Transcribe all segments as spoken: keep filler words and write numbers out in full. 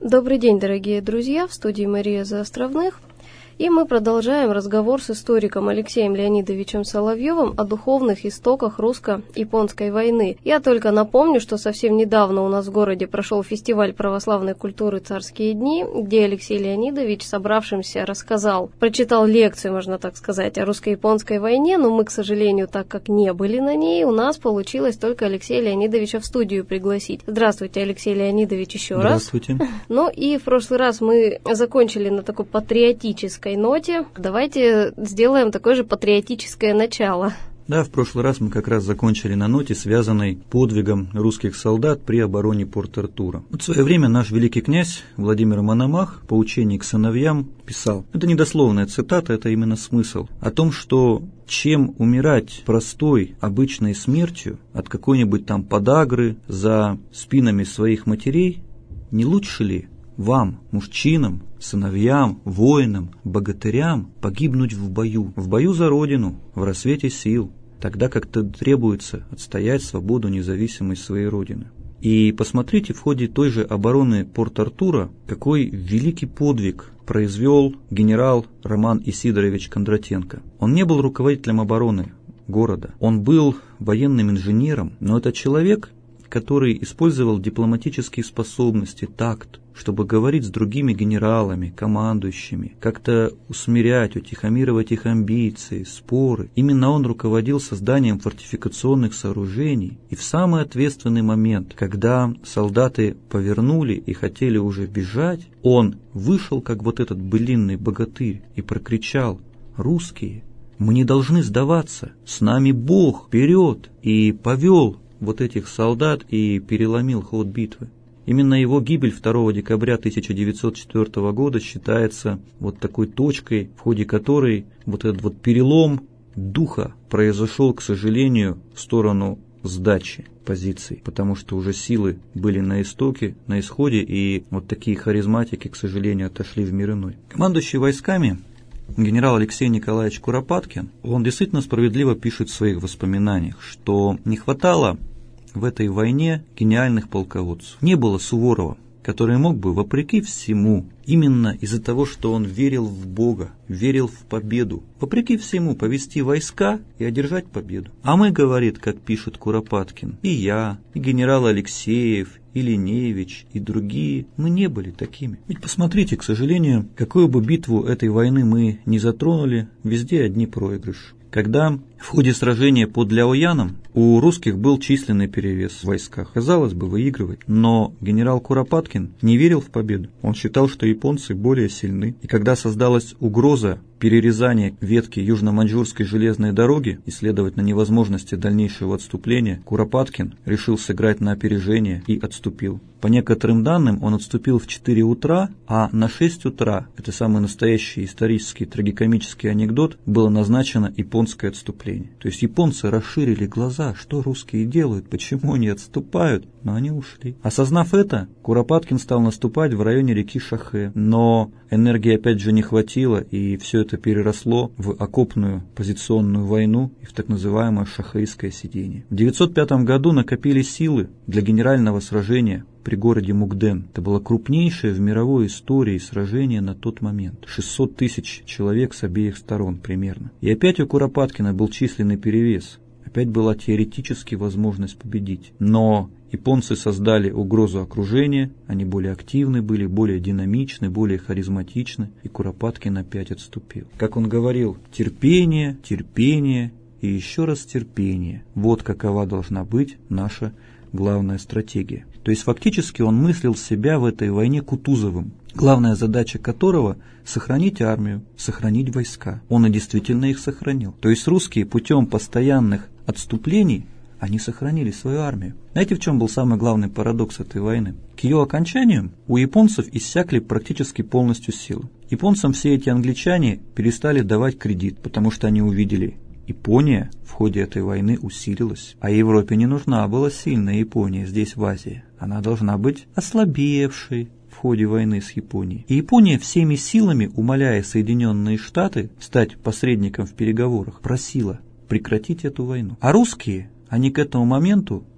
Добрый день, дорогие друзья, в студии Мария Заостровных. И мы продолжаем разговор с историком Алексеем Леонидовичем Соловьевым о духовных истоках русско-японской войны. Я только напомню, что совсем недавно у нас в городе прошел фестиваль православной культуры «Царские дни», где Алексей Леонидович собравшимся рассказал, прочитал лекцию, можно так сказать, о русско-японской войне, но мы, к сожалению, так как не были на ней, у нас получилось только Алексея Леонидовича в студию пригласить. Здравствуйте, Алексей Леонидович, еще раз. Здравствуйте. Ну и в прошлый раз мы закончили на такой патриотической ноте. Давайте сделаем такое же патриотическое начало. Да, в прошлый раз мы как раз закончили на ноте, связанной подвигом русских солдат при обороне Порт-Артура. Вот в свое время наш великий князь Владимир Мономах по учению к сыновьям писал, это не дословная цитата, это именно смысл, о том, что чем умирать простой, обычной смертью от какой-нибудь там подагры за спинами своих матерей, не лучше ли вам, мужчинам, сыновьям, воинам, богатырям, погибнуть в бою, в бою за Родину, в рассвете сил, тогда как требуется отстоять свободу, независимость своей Родины. И посмотрите, в ходе той же обороны Порт-Артура, какой великий подвиг произвел генерал Роман Исидорович Кондратенко. Он не был руководителем обороны города, он был военным инженером, но это человек, который использовал дипломатические способности, такт, чтобы говорить с другими генералами, командующими, как-то усмирять, утихомировать их амбиции, споры. Именно он руководил созданием фортификационных сооружений. И в самый ответственный момент, когда солдаты повернули и хотели уже бежать, он вышел, как вот этот былинный богатырь, и прокричал: «Русские, мы не должны сдаваться, с нами Бог, вперед!» И повел вот этих солдат и переломил ход битвы. Именно его гибель второго декабря тысяча девятьсот четвёртого года считается вот такой точкой, в ходе которой вот этот вот перелом духа произошел, к сожалению, в сторону сдачи позиций, потому что уже силы были на истоке, на исходе, и вот такие харизматики, к сожалению, отошли в мир иной. Командующий войсками генерал Алексей Николаевич Куропаткин, он действительно справедливо пишет в своих воспоминаниях, что не хватало в этой войне гениальных полководцев. Не было Суворова, который мог бы, вопреки всему, именно из-за того, что он верил в Бога, верил в победу, вопреки всему повести войска и одержать победу. А мы, говорит, как пишет Куропаткин, и я, и генерал Алексеев, и Линеевич, и другие, мы не были такими. Ведь посмотрите, к сожалению, какую бы битву этой войны мы не затронули, везде одни проигрыши. Когда в ходе сражения под Ляояном у русских был численный перевес в войсках. Казалось бы, выигрывать. Но генерал Куропаткин не верил в победу. Он считал, что японцы более сильны. И когда создалась угроза перерезания ветки Южно-Маньчжурской железной дороги и, следовательно, невозможности дальнейшего отступления, Куропаткин решил сыграть на опережение и отступил. По некоторым данным, он отступил в четыре утра, а на шесть утра, это самый настоящий исторический трагикомический анекдот, было назначено японское отступление. То есть японцы расширили глаза, что русские делают, почему они отступают, но они ушли. Осознав это, Куропаткин стал наступать в районе реки Шахэ, но энергии опять же не хватило, и все это переросло в окопную позиционную войну и в так называемое шахэйское сидение. В девятьсот пятом году накопили силы для генерального сражения при городе Мукден. Это было крупнейшее в мировой истории сражение на тот момент. шестьсот тысяч человек с обеих сторон примерно. И опять у Куропаткина был численный перевес. Опять была теоретически возможность победить. Но японцы создали угрозу окружения, они более активны были, более динамичны, более харизматичны, и Куропаткин опять отступил. Как он говорил, терпение, терпение и еще раз терпение. Вот какова должна быть наша главная стратегия. То есть фактически он мыслил себя в этой войне Кутузовым, главная задача которого – сохранить армию, сохранить войска. Он и действительно их сохранил. То есть русские путем постоянных отступлений, они сохранили свою армию. Знаете, в чем был самый главный парадокс этой войны? К ее окончанию у японцев иссякли практически полностью силы. Японцам все эти англичане перестали давать кредит, потому что они увидели, Япония в ходе этой войны усилилась, а Европе не нужна была сильная Япония здесь, в Азии. Она должна быть ослабевшей в ходе войны с Японией. И Япония всеми силами, умоляя Соединенные Штаты стать посредником в переговорах, просила прекратить эту войну. А русские, они к этому моменту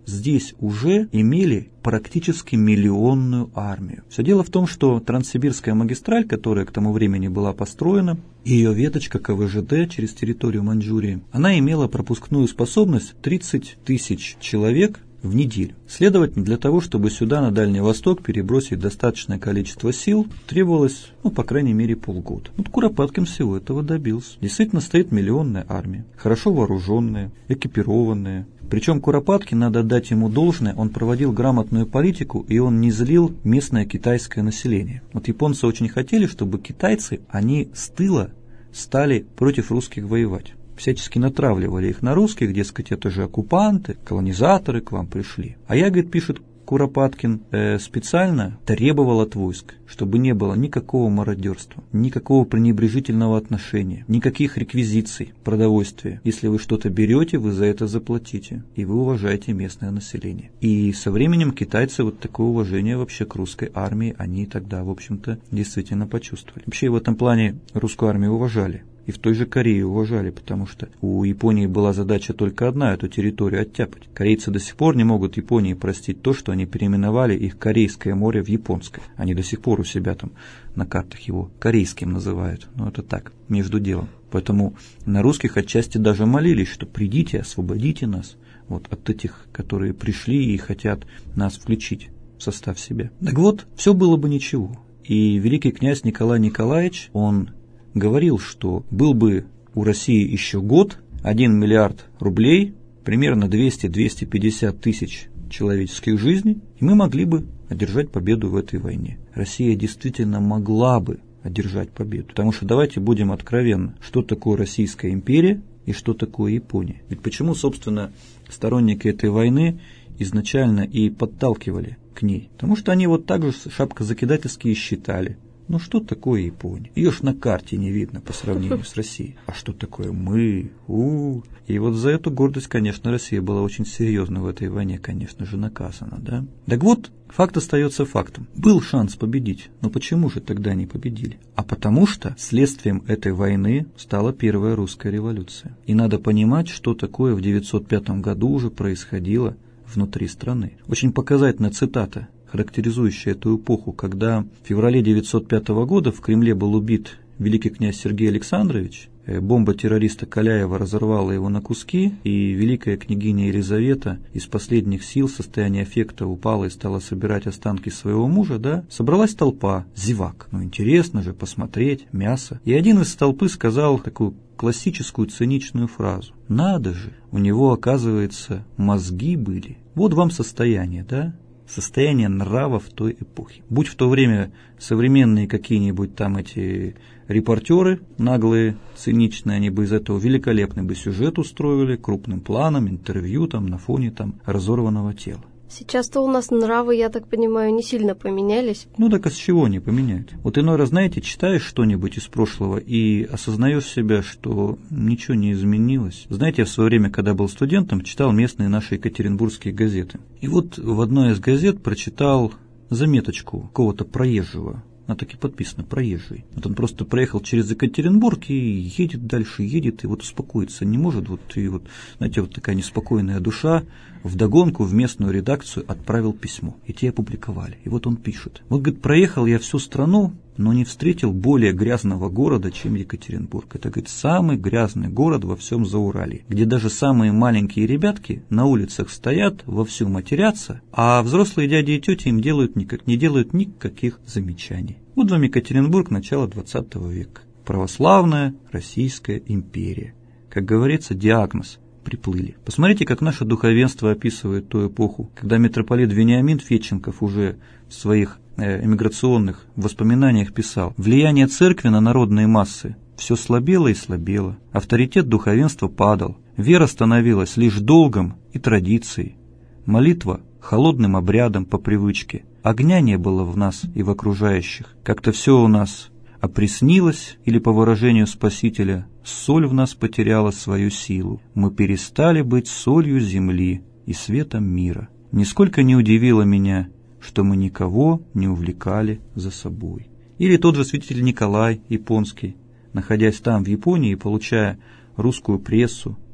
здесь уже имели практически миллионную армию. Все дело в том, что Транссибирская магистраль, которая к тому времени была построена, и ее веточка ка вэ жэ дэ через территорию Маньчжурии, она имела пропускную способность тридцать тысяч человек в неделю. Следовательно, для того, чтобы сюда, на Дальний Восток, перебросить достаточное количество сил, требовалось, ну, по крайней мере, полгода. Вот Куропаткин всего этого добился. Действительно стоит миллионная армия, хорошо вооруженная, экипированная. Причем Куропаткин, надо отдать ему должное, он проводил грамотную политику, и он не злил местное китайское население. Вот японцы очень хотели, чтобы китайцы, они с тыла стали против русских воевать. Всячески натравливали их на русских, дескать, это же оккупанты, колонизаторы к вам пришли. А я, говорит, пишет Куропаткин, э, специально требовал от войск, чтобы не было никакого мародерства, никакого пренебрежительного отношения, никаких реквизиций, продовольствия. Если вы что-то берете, вы за это заплатите, и вы уважаете местное население. И со временем китайцы вот такое уважение вообще к русской армии, они тогда, в общем-то, действительно почувствовали. Вообще в этом плане русскую армию уважали. И в той же Корее уважали, потому что у Японии была задача только одна – эту территорию оттяпать. Корейцы до сих пор не могут Японии простить то, что они переименовали их Корейское море в Японское. Они до сих пор у себя там на картах его Корейским называют. Но это так, между делом. Поэтому на русских отчасти даже молились, что придите, освободите нас вот, от этих, которые пришли и хотят нас включить в состав себя. Так вот, все было бы ничего. И великий князь Николай Николаевич, он говорил, что был бы у России еще год, один миллиард рублей, примерно двести - двести пятьдесят тысяч человеческих жизней, и мы могли бы одержать победу в этой войне. Россия действительно могла бы одержать победу. Потому что давайте будем откровенны, что такое Российская империя и что такое Япония. Ведь почему, собственно, сторонники этой войны изначально и подталкивали к ней? Потому что они вот так же шапкозакидательски и считали. Ну что такое Япония? Ее ж на карте не видно по сравнению с Россией. А что такое мы? У-у-у. И вот за эту гордость, конечно, Россия была очень серьезно в этой войне, конечно же, наказана, да? Так вот, факт остается фактом. Был шанс победить, но почему же тогда не победили? А потому что следствием этой войны стала первая русская революция. И надо понимать, что такое в девятьсот пятом году уже происходило внутри страны. Очень показательная цитата, характеризующая эту эпоху, когда в феврале девятьсот пятого года в Кремле был убит великий князь Сергей Александрович, бомба террориста Каляева разорвала его на куски, и великая княгиня Елизавета из последних сил в состоянии аффекта упала и стала собирать останки своего мужа, да, собралась толпа, зевак. Ну, интересно же посмотреть, мясо. И один из толпы сказал такую классическую циничную фразу. Надо же, у него, оказывается, мозги были. Вот вам состояние, да? Состояние нрава в той эпохе. Будь в то время современные какие-нибудь там эти репортеры, наглые, циничные, они бы из этого великолепный бы сюжет устроили, крупным планом, интервью там на фоне там разорванного тела. Сейчас-то у нас нравы, я так понимаю, не сильно поменялись. Ну так а с чего они поменяют? Вот иной раз, знаете, читаешь что-нибудь из прошлого и осознаешь себя, что ничего не изменилось. Знаете, я в свое время, когда был студентом, читал местные наши екатеринбургские газеты. И вот в одной из газет прочитал заметочку какого-то проезжего. Она так и подписана, проезжий. Вот он просто проехал через Екатеринбург и едет дальше, едет, и вот успокоиться не может. Вот, и вот, знаете, вот такая неспокойная душа вдогонку в местную редакцию отправил письмо. И те опубликовали. И вот он пишет. Вот, говорит, проехал я всю страну, но не встретил более грязного города, чем Екатеринбург. Это, говорит, самый грязный город во всем Зауралье, где даже самые маленькие ребятки на улицах стоят, вовсю матерятся, а взрослые дяди и тети им делают никак, не делают никаких замечаний. Вот вам Екатеринбург начала двадцатого века. Православная Российская империя. Как говорится, диагноз. Приплыли. Посмотрите, как наше духовенство описывает ту эпоху, когда митрополит Вениамин Федченков уже в своих э, эмиграционных воспоминаниях писал: «Влияние церкви на народные массы все слабело и слабело, авторитет духовенства падал, вера становилась лишь долгом и традицией, молитва холодным обрядом по привычке, огня не было в нас и в окружающих, как-то все у нас опреснилось, или, по выражению Спасителя, соль в нас потеряла свою силу. Мы перестали быть солью земли и светом мира. Нисколько не удивило меня, что мы никого не увлекали за собой». Или тот же святитель Николай Японский, находясь там, в Японии, и получая русскую прессу,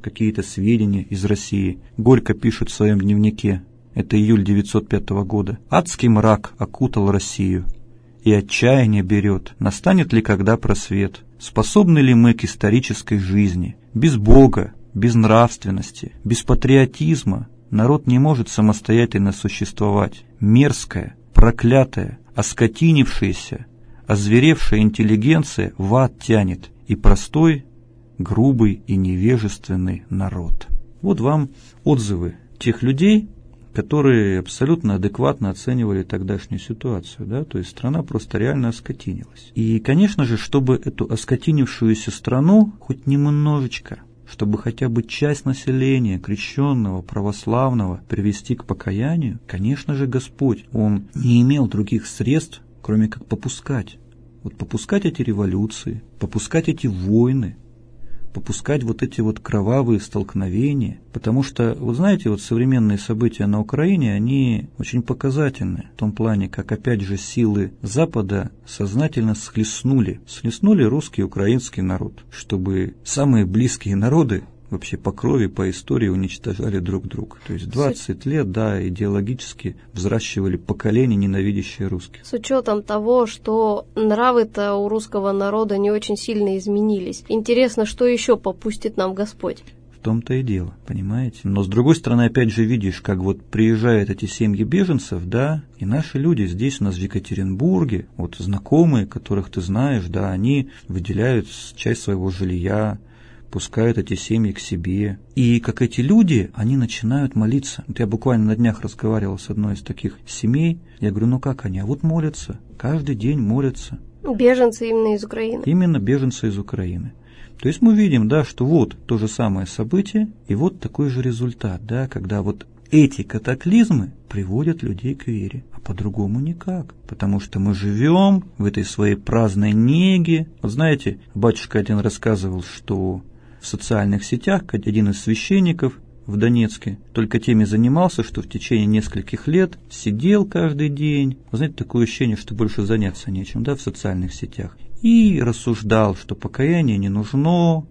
какие-то сведения из России. Горько пишет в своем дневнике, это июль девятьсот пятого года, «Адский мрак окутал Россию, и отчаяние берет, настанет ли когда просвет, способны ли мы к исторической жизни, без Бога, без нравственности, без патриотизма народ не может самостоятельно существовать. Мерзкая, проклятая, оскотинившаяся, озверевшая интеллигенция в ад тянет, и простой, грубый и невежественный народ». Вот вам отзывы тех людей, которые абсолютно адекватно оценивали тогдашнюю ситуацию, да, то есть страна просто реально оскотинилась. И, конечно же, чтобы эту оскотинившуюся страну хоть немножечко, чтобы хотя бы часть населения, крещенного, православного, привести к покаянию, конечно же, Господь, Он не имел других средств, кроме как попускать. Вот попускать эти революции, попускать эти войны, попускать вот эти вот кровавые столкновения, потому что, вы знаете, вот современные события на Украине, они очень показательны в том плане, как опять же силы Запада сознательно схлестнули, схлестнули русский и украинский народ, чтобы самые близкие народы вообще по крови, по истории уничтожали друг друга. То есть двадцать лет, да, идеологически взращивали поколение, ненавидящее русских. С учетом того, что нравы-то у русского народа не очень сильно изменились. Интересно, что еще попустит нам Господь? В том-то и дело, понимаете? Но с другой стороны, опять же, видишь, как вот приезжают эти семьи беженцев, да, и наши люди здесь у нас в Екатеринбурге, вот знакомые, которых ты знаешь, да, они выделяют часть своего жилья, пускают эти семьи к себе. И как эти люди, они начинают молиться. Вот я буквально на днях разговаривал с одной из таких семей. Я говорю, ну как они? А вот молятся. Каждый день молятся. Беженцы именно из Украины. Именно беженцы из Украины. То есть мы видим, да, что вот то же самое событие, и вот такой же результат, да, когда вот эти катаклизмы приводят людей к вере, а по-другому никак, потому что мы живем в этой своей праздной неге. Вот знаете, батюшка один рассказывал, что в социальных сетях один из священников в Донецке только теми занимался, что в течение нескольких лет сидел каждый день. Вы знаете, такое ощущение, что больше заняться нечем, да, в социальных сетях. И рассуждал, что покаяние не нужно,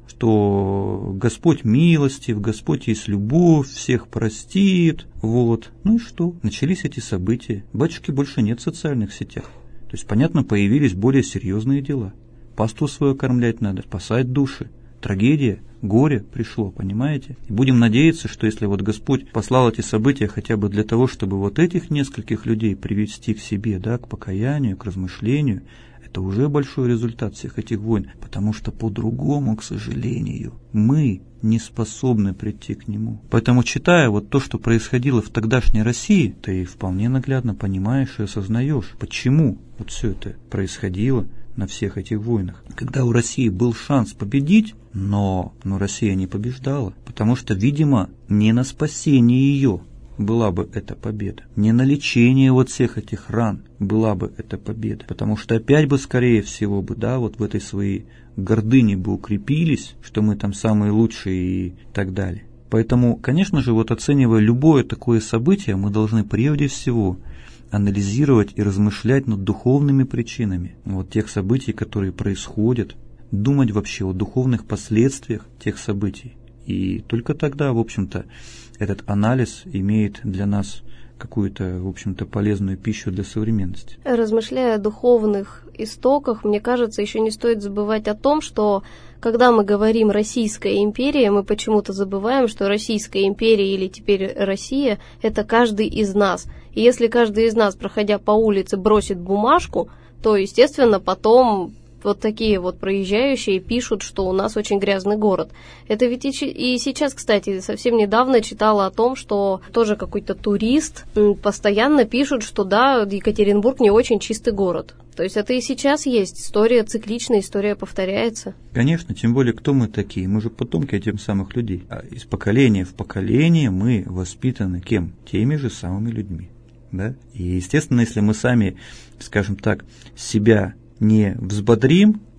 что Господь милостив, Господь есть любовь, всех простит. Вот. Ну и что? Начались эти события. Батюшки больше нет в социальных сетях. То есть, понятно, появились более серьезные дела. Пасту свою кормлять надо, спасать души. Трагедия, горе пришло, понимаете? И будем надеяться, что если вот Господь послал эти события хотя бы для того, чтобы вот этих нескольких людей привести к себе, да, к покаянию, к размышлению, это уже большой результат всех этих войн, потому что по-другому, к сожалению, мы не способны прийти к Нему. Поэтому, читая вот то, что происходило в тогдашней России, ты вполне наглядно понимаешь и осознаешь, почему вот все это происходило на всех этих войнах. Когда у России был шанс победить, но, но Россия не побеждала, потому что, видимо, не на спасение ее была бы эта победа, не на лечение вот всех этих ран была бы эта победа, потому что опять бы, скорее всего, бы, да, вот в этой своей гордыне бы укрепились, что мы там самые лучшие и так далее. Поэтому, конечно же, вот оценивая любое такое событие, мы должны прежде всего анализировать и размышлять над духовными причинами вот тех событий, которые происходят, думать вообще о духовных последствиях тех событий. И только тогда, в общем-то, этот анализ имеет для нас какую-то, в общем-то, полезную пищу для современности. Размышляя о духовных истоках, мне кажется, еще не стоит забывать о том, что когда мы говорим «Российская империя», мы почему-то забываем, что Российская империя или теперь Россия – это каждый из нас. И если каждый из нас, проходя по улице, бросит бумажку, то, естественно, потом вот такие вот проезжающие пишут, что у нас очень грязный город. Это ведь и, и сейчас, кстати, совсем недавно читала о том, что тоже какой-то турист постоянно пишут, что да, Екатеринбург не очень чистый город. То есть это и сейчас есть. История цикличная, история повторяется. Конечно, тем более, кто мы такие? Мы же потомки этих самых людей. А из поколения в поколение мы воспитаны кем? Теми же самыми людьми. Да? И, естественно, если мы сами, скажем так, себя не взбодрим,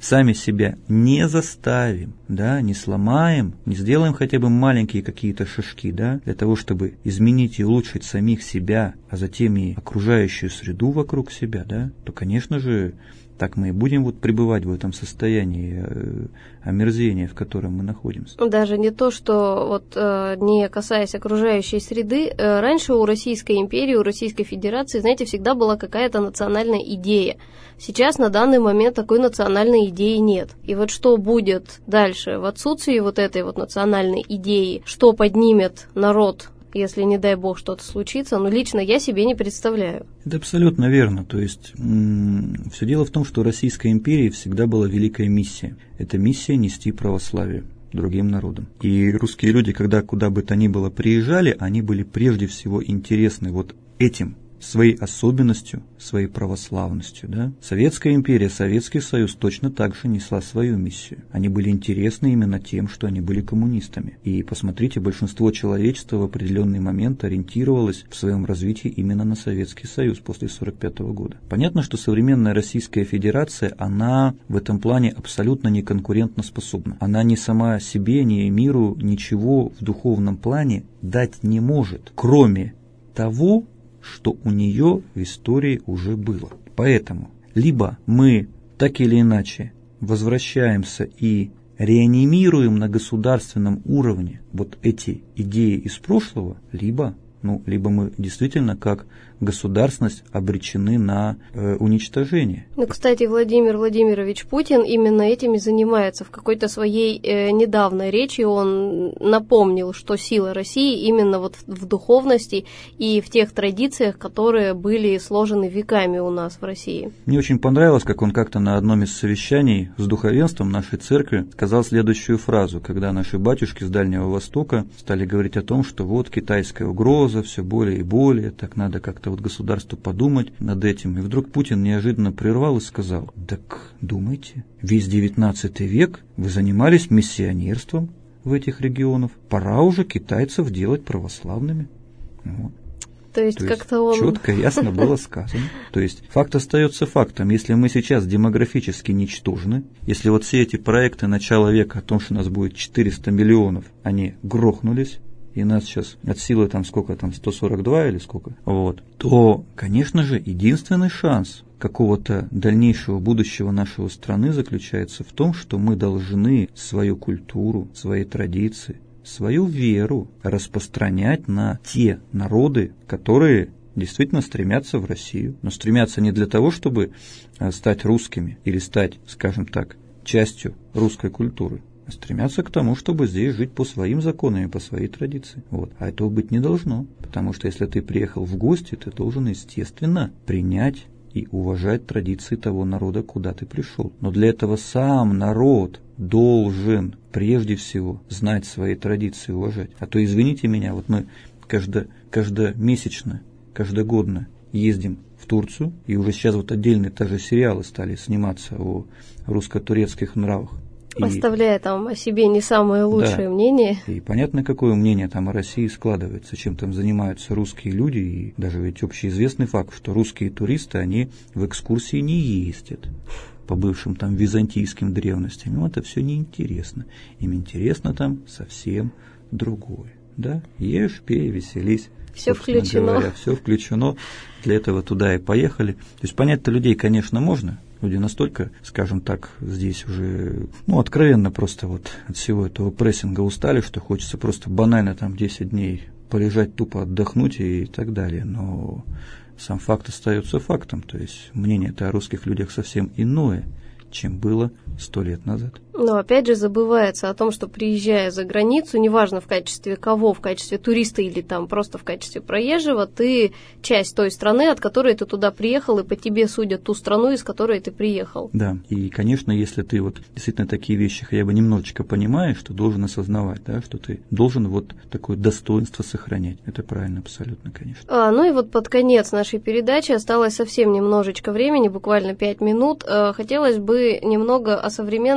сами себя не заставим, да, не сломаем, не сделаем хотя бы маленькие какие-то шажки, да, для того, чтобы изменить и улучшить самих себя, а затем и окружающую среду вокруг себя, да, то, конечно же, так мы и будем вот пребывать в этом состоянии э, омерзения, в котором мы находимся. Даже не то, что вот э, не касаясь окружающей среды, э, раньше у Российской империи, у Российской Федерации, знаете, всегда была какая-то национальная идея. Сейчас на данный момент такой национальной идеи нет. И вот что будет дальше в отсутствии вот этой вот национальной идеи, что поднимет народ, если, не дай бог, что-то случится, но лично я себе не представляю. Это абсолютно верно. То есть, м- все дело в том, что у Российской империи всегда была великая миссия. Это миссия нести православие другим народам. И русские люди, когда куда бы то ни было приезжали, они были прежде всего интересны вот этим, своей особенностью, своей православностью. Да? Советская империя, Советский Союз точно так же несла свою миссию. Они были интересны именно тем, что они были коммунистами. И посмотрите, большинство человечества в определенный момент ориентировалось в своем развитии именно на Советский Союз после сорок пятого года. Понятно, что современная Российская Федерация, она в этом плане абсолютно не конкурентоспособна. Она ни сама себе, ни миру ничего в духовном плане дать не может, кроме того, что у нее в истории уже было. Поэтому либо мы так или иначе возвращаемся и реанимируем на государственном уровне вот эти идеи из прошлого, либо, ну, либо мы действительно как государственность обречены на э, уничтожение. Ну, кстати, Владимир Владимирович Путин именно этим и занимается. В какой-то своей э, недавней речи он напомнил, что сила России именно вот в, в духовности и в тех традициях, которые были сложены веками у нас в России. Мне очень понравилось, как он как-то на одном из совещаний с духовенством нашей церкви сказал следующую фразу, когда наши батюшки с Дальнего Востока стали говорить о том, что вот китайская угроза все более и более, так надо как-то вот государству подумать над этим. И вдруг Путин неожиданно прервал и сказал: так думайте, весь девятнадцатый век вы занимались миссионерством в этих регионах, пора уже китайцев делать православными. Вот. То есть, То как-то он... четко и ясно было сказано. То есть факт остается фактом. Если мы сейчас демографически ничтожны, если вот все эти проекты начала века о том, что у нас будет четыреста миллионов, они грохнулись, и нас сейчас от силы там сколько там, сто сорок два или сколько, вот, то, конечно же, единственный шанс какого-то дальнейшего будущего нашей страны заключается в том, что мы должны свою культуру, свои традиции, свою веру распространять на те народы, которые действительно стремятся в Россию, но стремятся не для того, чтобы стать русскими или стать, скажем так, частью русской культуры, а стремятся к тому, чтобы здесь жить по своим законам и по своей традиции. Вот. А этого быть не должно, потому что если ты приехал в гости, ты должен, естественно, принять и уважать традиции того народа, куда ты пришел. Но для этого сам народ должен прежде всего знать свои традиции и уважать. А то, извините меня, вот мы каждо, каждомесячно, каждогодно ездим в Турцию, и уже сейчас вот отдельные даже сериалы стали сниматься о русско-турецких нравах. Оставляя там о себе не самое лучшее, да, мнение. И понятно, какое мнение там о России складывается, чем там занимаются русские люди. И даже ведь общеизвестный факт, что русские туристы, они в экскурсии не ездят по бывшим там византийским древностям. Им это все неинтересно. Им интересно там совсем другое. Да? Ешь, пей, веселись. Все включено. Говоря, все включено. Для этого туда и поехали. То есть понять-то людей, конечно, можно. Люди настолько, скажем так, здесь уже, ну, откровенно просто вот от всего этого прессинга устали, что хочется просто банально там десять дней полежать, тупо отдохнуть и так далее. Но сам факт остается фактом. То есть мнение-то о русских людях совсем иное, чем было сто лет назад. Но опять же забывается о том, что приезжая за границу, неважно в качестве кого, в качестве туриста или там просто в качестве проезжего, ты часть той страны, от которой ты туда приехал, и по тебе судят ту страну, из которой ты приехал. Да, и, конечно, если ты вот действительно такие вещи хотя бы немножечко понимаешь, то должен осознавать, да, что ты должен вот такое достоинство сохранять. Это правильно абсолютно, конечно. А, ну и вот под конец нашей передачи осталось совсем немножечко времени, буквально пять минут. Хотелось бы немного о современности, о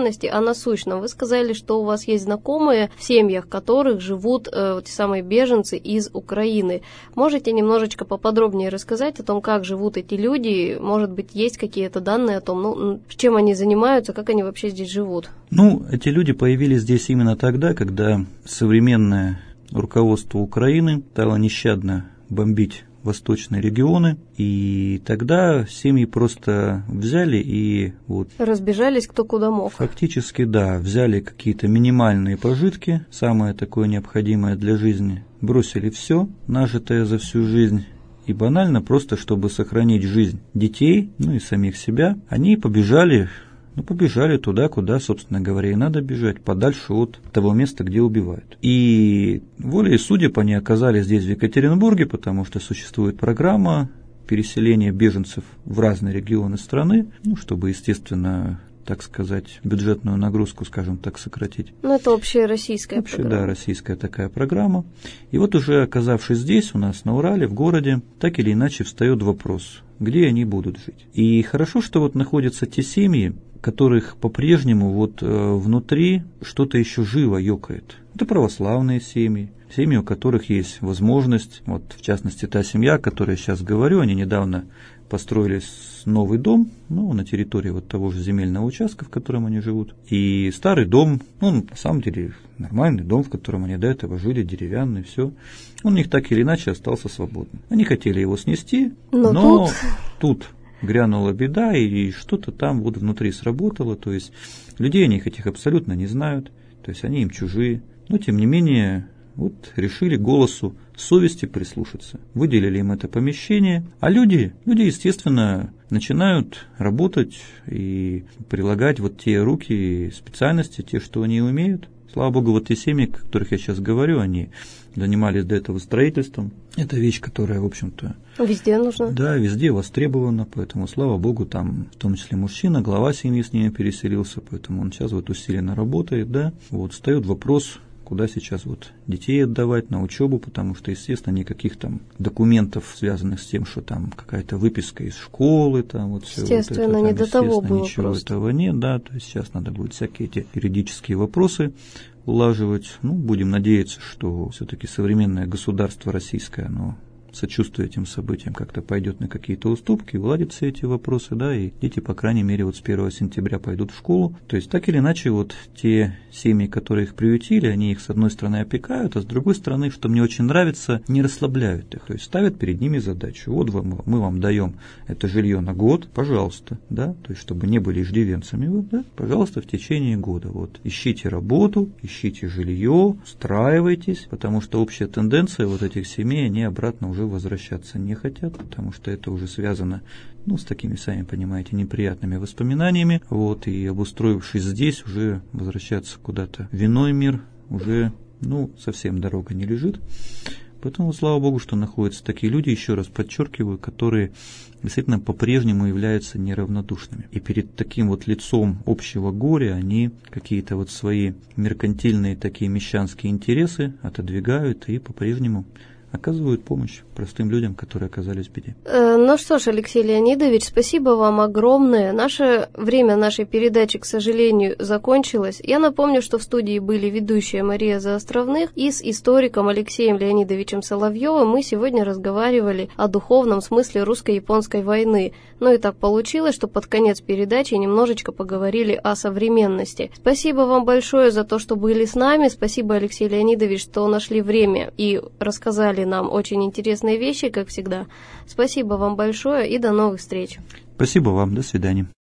насущном. Вы сказали, что у вас есть знакомые, в семьях которых живут э, те самые беженцы из Украины. Можете немножечко поподробнее рассказать о том, как живут эти люди? Может быть, есть какие-то данные о том, ну, чем они занимаются, как они вообще здесь живут? Ну, эти люди появились здесь именно тогда, когда современное руководство Украины стало нещадно бомбить восточные регионы, и тогда семьи просто взяли и вот... Разбежались кто куда мог. Фактически, да, взяли какие-то минимальные пожитки, самое такое необходимое для жизни, бросили все, нажитое за всю жизнь, и банально, просто чтобы сохранить жизнь детей, ну и самих себя, они побежали... Ну, побежали туда, куда, собственно говоря, и надо бежать, подальше от того места, где убивают. И волей судеб они оказались здесь, в Екатеринбурге, потому что существует программа переселения беженцев в разные регионы страны, ну, чтобы, естественно, так сказать, бюджетную нагрузку, скажем так, сократить. Ну, это общая российская Вообще, программа. Да, российская такая программа. И вот уже оказавшись здесь, у нас на Урале, в городе, так или иначе встает вопрос, где они будут жить. И хорошо, что вот находятся те семьи, которых по-прежнему вот э, внутри что-то еще живо ёкает. Это православные семьи, семьи, у которых есть возможность, вот в частности та семья, о которой я сейчас говорю, они недавно построили новый дом, ну, на территории вот того же земельного участка, в котором они живут. И старый дом, ну, на самом деле нормальный дом, в котором они до этого жили, деревянный, все. Он у них так или иначе остался свободным. Они хотели его снести, но, но тут... тут грянула беда, и что-то там вот внутри сработало, то есть людей они этих абсолютно не знают, то есть они им чужие, но тем не менее вот решили голосу совести прислушаться, выделили им это помещение, а люди, люди, естественно, начинают работать и прилагать вот те руки и специальности, те, что они умеют. Слава богу, вот те семьи, о которых я сейчас говорю, они занимались до этого строительством. Это вещь, которая, в общем-то... Везде нужна. Да, везде востребована, поэтому, слава богу, там, в том числе мужчина, глава семьи с ними переселился, поэтому он сейчас вот усиленно работает, да. Вот встает вопрос, куда сейчас вот детей отдавать на учебу, потому что, естественно, никаких там документов, связанных с тем, что там какая-то выписка из школы, там вот все. Естественно, вот это, не там, до того было ничего просто. этого нет, да, то есть сейчас надо будет всякие эти юридические вопросы улаживать. Ну, будем надеяться, что все-таки современное государство российское, оно сочувствуя этим событиям, как-то пойдет на какие-то уступки, уладит все эти вопросы, да, и дети, по крайней мере, вот с первого сентября пойдут в школу. То есть, так или иначе, вот те семьи, которые их приютили, они их, с одной стороны, опекают, а с другой стороны, что мне очень нравится, не расслабляют их, то есть, ставят перед ними задачу. Вот вам, мы вам даем это жилье на год, пожалуйста, да, то есть, чтобы не были иждивенцами, вот, да, пожалуйста, в течение года, вот, ищите работу, ищите жилье, устраивайтесь, потому что общая тенденция вот этих семей, они обратно уже возвращаться не хотят, потому что это уже связано, ну, с такими, сами понимаете, неприятными воспоминаниями, вот, и обустроившись здесь, уже возвращаться куда-то в иной мир уже, ну, совсем дорога не лежит. Поэтому, слава богу, что находятся такие люди, еще раз подчеркиваю, которые действительно по-прежнему являются неравнодушными. И перед таким вот лицом общего горя они какие-то вот свои меркантильные такие мещанские интересы отодвигают и по-прежнему оказывают помощь простым людям, которые оказались в беде. Э, ну что ж, Алексей Леонидович, спасибо вам огромное. Наше время нашей передачи, к сожалению, закончилось. Я напомню, что в студии были ведущая Мария Заостровных и с историком Алексеем Леонидовичем Соловьевым мы сегодня разговаривали о духовном смысле русско-японской войны. Ну и так получилось, что под конец передачи немножечко поговорили о современности. Спасибо вам большое за то, что были с нами. Спасибо, Алексей Леонидович, что нашли время и рассказали нам очень интересные вещи, как всегда. Спасибо вам большое и до новых встреч. Спасибо вам, до свидания.